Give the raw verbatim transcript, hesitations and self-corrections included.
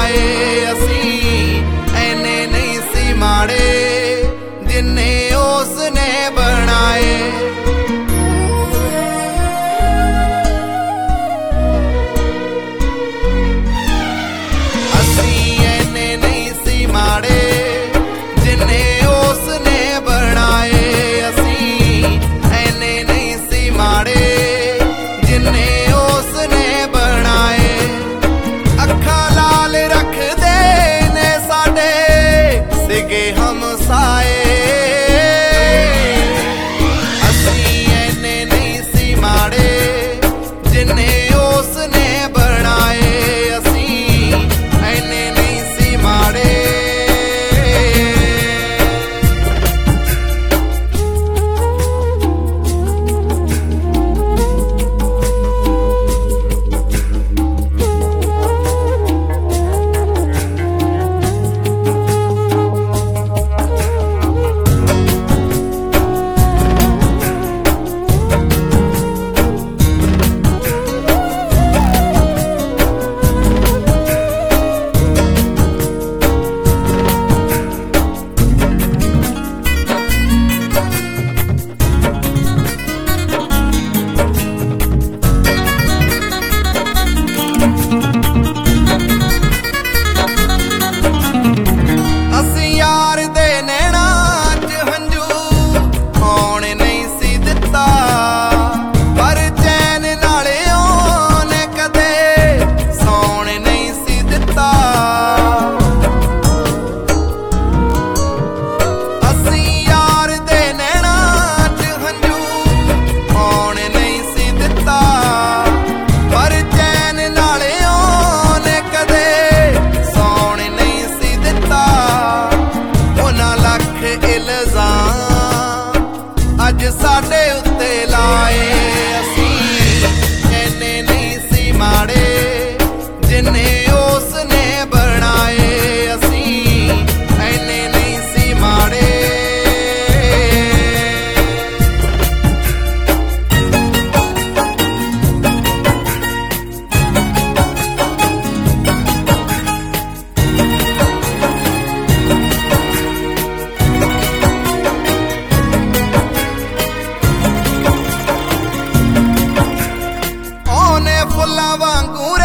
ਬਣਾਏ ਅਸੀਂ, ਐਨੇ ਨਹੀਂ ਸੀ ਮਾੜੇ ਜਿੰਨੇ ਉਸਨੇ ਬਣਾਏ। ਅਸੀਂ ਐਨੇ ਨਹੀਂ ਸੀ ਮਾੜੇ ਜਿੰਨੇ ਉਸਨੇ ਬਣਾਏ, ਅਸੀਂ ਐਨੇ ਨਹੀਂ ਸੀ ਮਾੜੇ ਜਿੰਨੇ ਉਸਨੇ ਬਣਾਏ। ਅੱਖਾਂ ਲਾਲ ਰੱਖਦੇ ਨੇ ਸਾਡੇ ਸਿਗੇ ਹਮਸਾਏ, ਅਸੀਂ ਐਨੇ ਨਹੀਂ ਸੀ ਮਾੜੇ ਜਿੰਨੇ ਉਸਨੇ ਬਣਾਏ, ਅਸੀਂ ਐਨੇ ਨਹੀਂ ਸੀ ਮਾੜੇ। ਅੱਜ ਸਾਡੇ ਉੱਤੇ ਲਾਏ, ਅਸੀਂ ਐਨੇ ਨਹੀਂ ਸੀ ਮਾੜੇ ਜਿੰਨੇ ਉਸਨੇ ਬਣਾਏ, ਅਸੀਂ ਐਨੇ ਨਹੀਂ ਸੀ ਮਾੜੇ। ਫੁੱਲਾਂ ਵਾਂਗੂ